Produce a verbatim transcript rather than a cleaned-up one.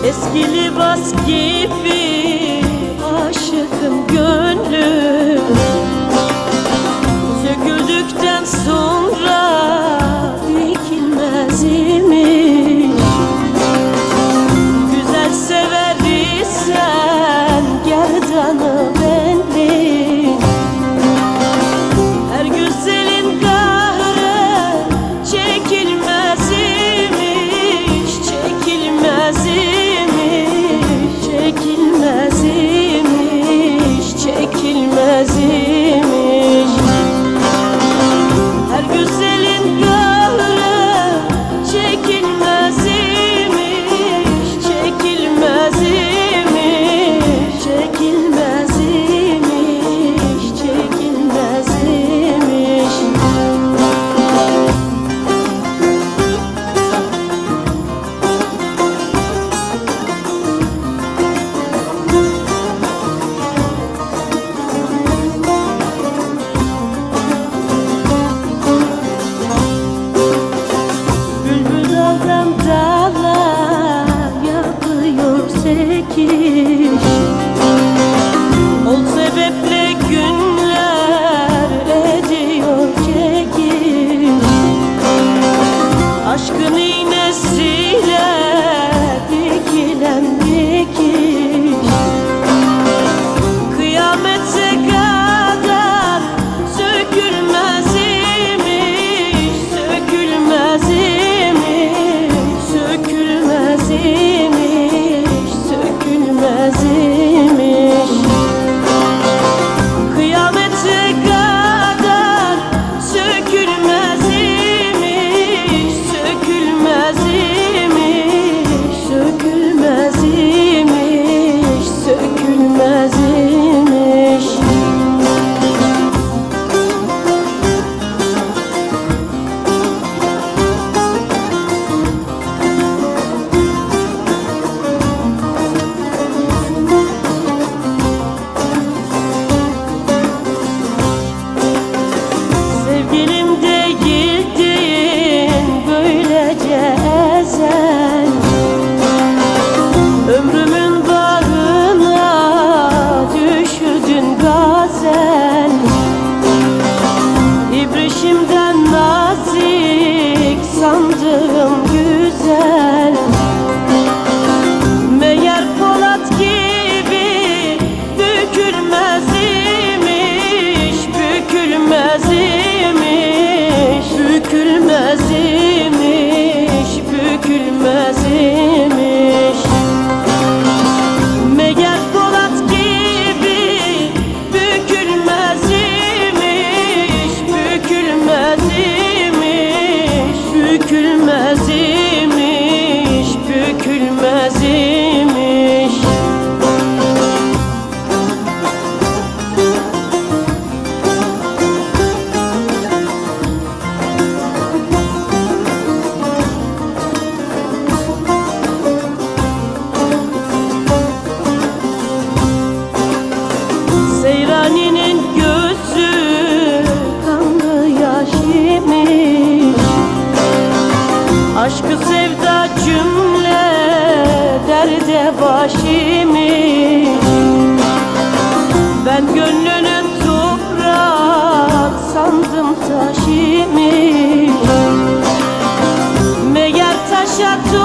Eski libas gibi aşığım gönlüm, söküldükten sonra dikilmez imiş. Güzel sever isen gerdanı belli, her güzelin kahrı çekilmez imiş, çekilmez imiş, çekilmez imiş, çekilmez imiş. Her güzelin kahrı çekilmez imiş, çekilmez imiş, çekilmez imiş, çekilmez imiş. Bülbül daldan dala yapıyor sekiş, ol sebeple günler ediyor çekiş. Aşkın iğnesiyle dikilen dikiş, kıyamete kadar sökülmez imiş, sökülmez imiş, sökülmez imiş, sökülmez imiş. Kıyamete kadar sökülmez imiş, sökülmez imiş, sökülmez imiş, sökülmez imiş. Sevgilim değildin böylece ezel, ömrümün bağına düşürdün gazel. İbrişimden nazik sandığım güzel, meğer Polat gibi bükülmez imiş, bükülmez imiş, bükülmez imiş, bükülmez imiş. Meğer Polat gibi bükülmez imiş, bükülmez imiş, bükülmez imiş, bükülmez imiş. Seyraninin gözü kanlı yaş imiş, aşkı sevda cümle derde baş imiş. Ben gönlünü toprak sandım taş imiş, meğer taşa